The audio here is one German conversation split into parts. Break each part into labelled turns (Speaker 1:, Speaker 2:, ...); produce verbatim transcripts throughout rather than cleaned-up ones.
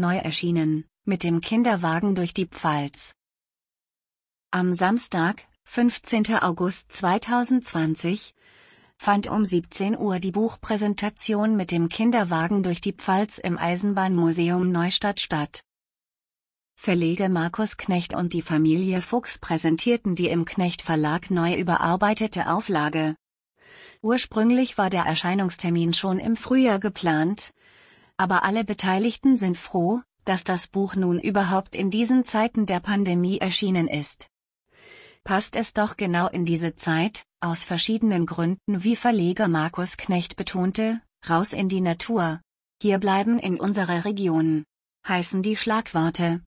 Speaker 1: neu erschienen, mit dem Kinderwagen durch die Pfalz. Am Samstag, fünfzehnten August zweitausendzwanzig, fand um siebzehn Uhr die Buchpräsentation mit dem Kinderwagen durch die Pfalz im Eisenbahnmuseum Neustadt statt. Verleger Markus Knecht und die Familie Fuchs präsentierten die im Knecht Verlag neu überarbeitete Auflage. Ursprünglich war der Erscheinungstermin schon im Frühjahr geplant, aber alle Beteiligten sind froh, dass das Buch nun überhaupt in diesen Zeiten der Pandemie erschienen ist. Passt es doch genau in diese Zeit, aus verschiedenen Gründen, wie Verleger Markus Knecht betonte, raus in die Natur. Hier bleiben in unserer Region, heißen die Schlagworte.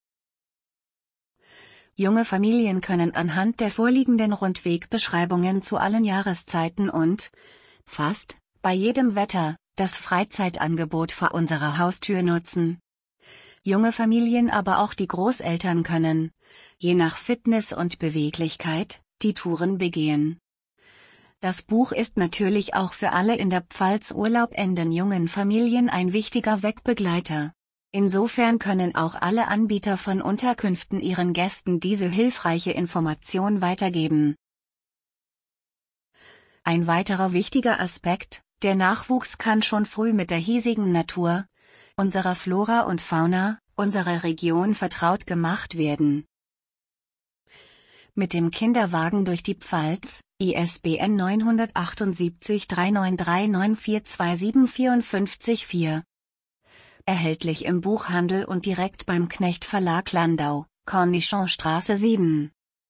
Speaker 1: Junge Familien können anhand der vorliegenden Rundwegbeschreibungen zu allen Jahreszeiten und, fast, bei jedem Wetter, das Freizeitangebot vor unserer Haustür nutzen. Junge Familien, aber auch die Großeltern können, je nach Fitness und Beweglichkeit, die Touren begehen. Das Buch ist natürlich auch für alle in der Pfalz urlaubenden jungen Familien ein wichtiger Wegbegleiter. Insofern können auch alle Anbieter von Unterkünften ihren Gästen diese hilfreiche Information weitergeben. Ein weiterer wichtiger Aspekt: Der Nachwuchs kann schon früh mit der hiesigen Natur, unserer Flora und Fauna, unserer Region vertraut gemacht werden. Mit dem Kinderwagen durch die Pfalz, I S B N neun acht sieben drei neun drei neun vier zwei sieben vier fünf vier. Erhältlich im Buchhandel und direkt beim Knecht Verlag Landau, Cornichonstraße sieben.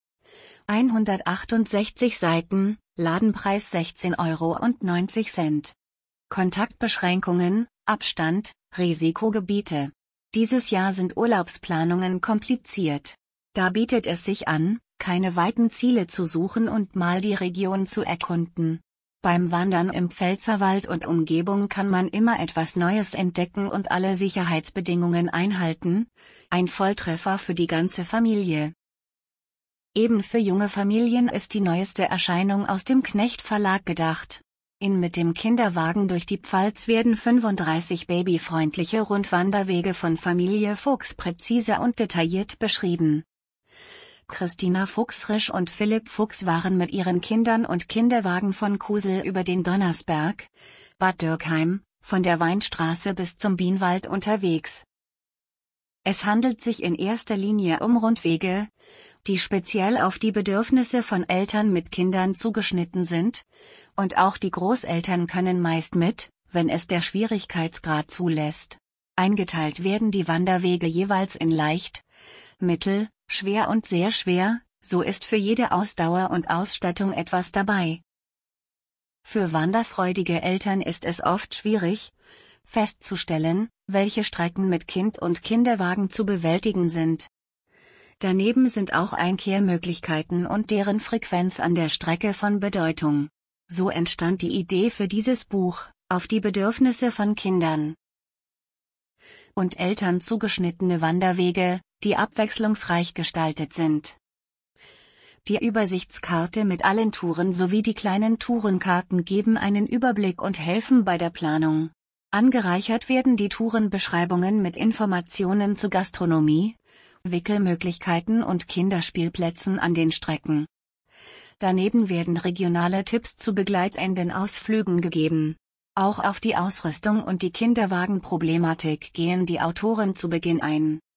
Speaker 1: hundertachtundsechzig Seiten, Ladenpreis sechzehn Euro neunzig. Kontaktbeschränkungen, Abstand, Risikogebiete. Dieses Jahr sind Urlaubsplanungen kompliziert. Da bietet es sich an, keine weiten Ziele zu suchen und mal die Region zu erkunden. Beim Wandern im Pfälzerwald und Umgebung kann man immer etwas Neues entdecken und alle Sicherheitsbedingungen einhalten. Ein Volltreffer für die ganze Familie. Eben für junge Familien ist die neueste Erscheinung aus dem Knecht Verlag gedacht. In Mit dem Kinderwagen durch die Pfalz werden fünfunddreißig babyfreundliche Rundwanderwege von Familie Fuchs präzise und detailliert beschrieben. Christina Fuchsrisch und Philipp Fuchs waren mit ihren Kindern und Kinderwagen von Kusel über den Donnersberg, Bad Dürkheim, von der Weinstraße bis zum Bienwald unterwegs. Es handelt sich in erster Linie um Rundwege, die speziell auf die Bedürfnisse von Eltern mit Kindern zugeschnitten sind, und auch die Großeltern können meist mit, wenn es der Schwierigkeitsgrad zulässt. Eingeteilt werden die Wanderwege jeweils in leicht, mittel, schwer und sehr schwer, so ist für jede Ausdauer und Ausstattung etwas dabei. Für wanderfreudige Eltern ist es oft schwierig, festzustellen, welche Strecken mit Kind und Kinderwagen zu bewältigen sind. Daneben sind auch Einkehrmöglichkeiten und deren Frequenz an der Strecke von Bedeutung. So entstand die Idee für dieses Buch, auf die Bedürfnisse von Kindern und Eltern zugeschnittene Wanderwege, die abwechslungsreich gestaltet sind. Die Übersichtskarte mit allen Touren sowie die kleinen Tourenkarten geben einen Überblick und helfen bei der Planung. Angereichert werden die Tourenbeschreibungen mit Informationen zu Gastronomie, Wickelmöglichkeiten und Kinderspielplätzen an den Strecken. Daneben werden regionale Tipps zu begleitenden Ausflügen gegeben. Auch auf die Ausrüstung und die Kinderwagenproblematik gehen die Autoren zu Beginn ein.